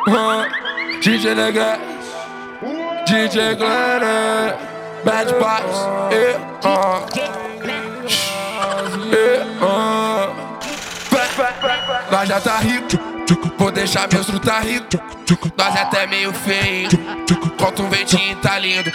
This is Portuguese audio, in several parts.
DJ Negas, DJ Glenn, Bad Boys, Nós já tá rico, vou deixar meus truta tá rico. Nós é até meio feio, conta um ventinho tá lindo.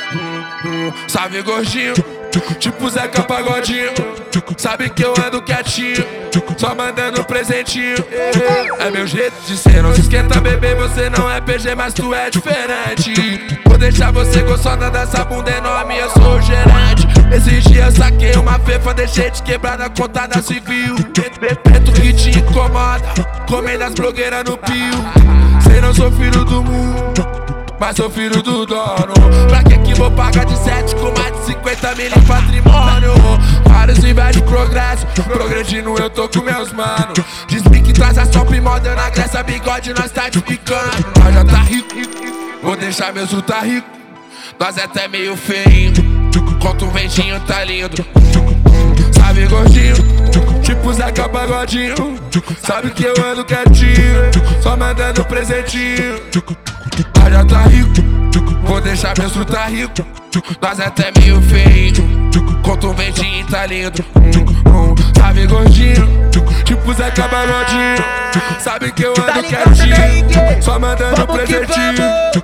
Sabe gordinho, tipo Zeca Pagodinho. Sabe que eu ando quietinho, só mandando presentinho. É meu jeito de ser, não se esquenta bebê. Você não é PG, mas tu é diferente. Vou deixar você gostando dessa bunda enorme, eu sou o gerente. Esses dias saquei uma fefa, deixei de quebrar na conta da civil. Preto que te incomoda, comendo as blogueiras no pio. Sei não sou filho do mundo, mas sou filho do dono. Pra que vou pagar de 7 com mais de 50 mil em patrimônio? Vários inveja de progresso, progredindo eu tô com meus manos. Diz-me que traz a sopa model na Grécia, bigode nós tá despicando. Nós já tá rico, vou deixar meus truta tá rico. Nós é até meio feio, conta um ventinho tá lindo. Sabe gordinho, tipo Zeca Pagodinho. Sabe que eu ando quietinho, só mandando presentinho. Nós já tá rico, vou deixar meus truta tá rico. Nós é até meio feio, conta um ventinho tá lindo. Sabe gordinho, tipo Zeca Pagodinho. Sabe que eu ando quietinho, só mandando presentinho.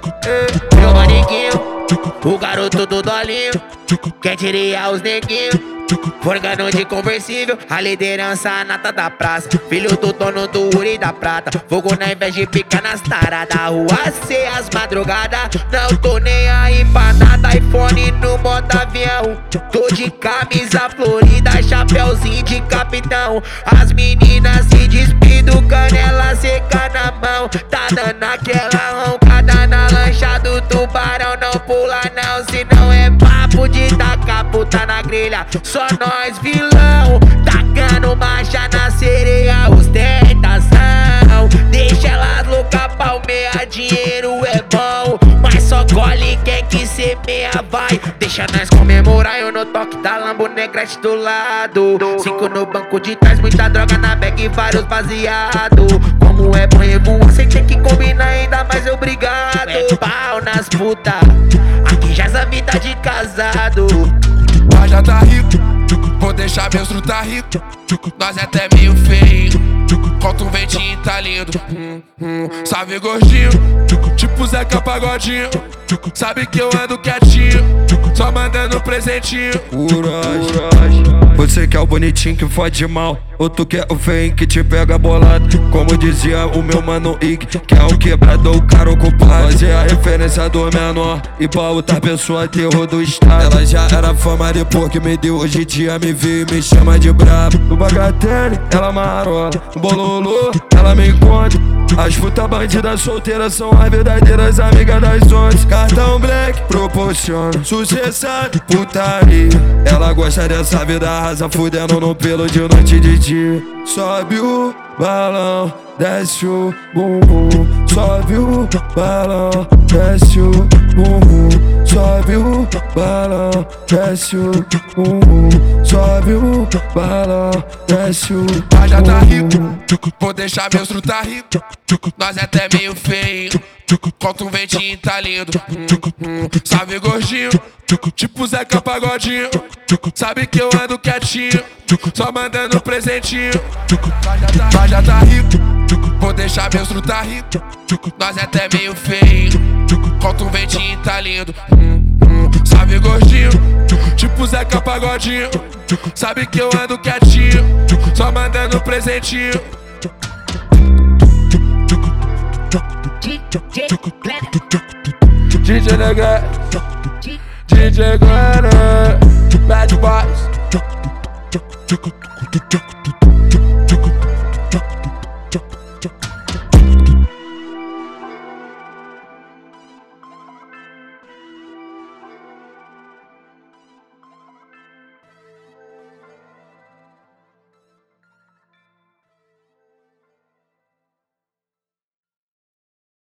Meu manequinho, o garoto do dolinho, quer tirar os neguinhos. Forgando de conversível, a liderança nata da praça. Filho do dono do Uri da Prata. Fogo na inveja de pica nas taradas. Rua C, as madrugadas. Não tô nem aí pra nada. iPhone no modo avião. Tô de camisa florida, chapéuzinho de capitão. As meninas se despido, canela seca na mão. Tá dando aquela roncada na lancha do tubarão. Não pula não, se não é papo de tacar puta na grelha. Só nós vilão, tacando marcha na sereia, ostentação. Deixa elas louca, palmeia, dinheiro é bom, mas só colhe quem que semeia vai. Deixa nós comemorar, eu no toque da Lambo Negrete do lado. 5 no banco de trás, muita droga na bag e vários baseado. Como é bom revoar, sem ter que combinar, ainda mais obrigado. Mete pau nas puta, aqui já é vida de casado. Nós já tá rico, vou deixar meus truta tá rico. Nós é até meio feio, conta um ventinho tá lindo. Sabe gordinho, tipo Zeca Pagodinho. Sabe que eu ando quietinho, só mandando presentinho. Você quer o bonitinho que fode mal, ou tu quer o feio que te pega bolado? Como dizia o meu mano Ig, que é o quebrador, o cara ocupado. Fazer a referência do menor e pra outra pessoa terror do estado. Ela já era fama depois que me deu, hoje em dia me vê e me chama de brabo. No bagatelle, ela marola, no bololô, ela me encontra. As putas bandidas solteiras são as verdadeiras amigas das 11. Cartão black proporciona sucesso, putaria. Ela gosta dessa vida rasa, fudendo no pelo de noite e de dia. Sobe o balão, desce o bumbum. Sobe o balão, desce o bumbum. Sobe o balão, desce o bumbum. Sobe o balão, desce o bumbum. Nós já tá rico, vou deixar meus truta tá rico. Nós é até meio feio, conta um ventinho tá lindo. Sabe gordinho, tipo Zeca Pagodinho. Sabe que eu ando quietinho, só mandando presentinho. Nós já tá rico, vou deixar meus truta tá rico. Nós é até meio feio, conta um ventinho tá lindo. Sabe gordinho, tipo Zeca Pagodinho. Sabe que eu ando quietinho, só mandando presentinho. DJ Negas, DJ Glenn.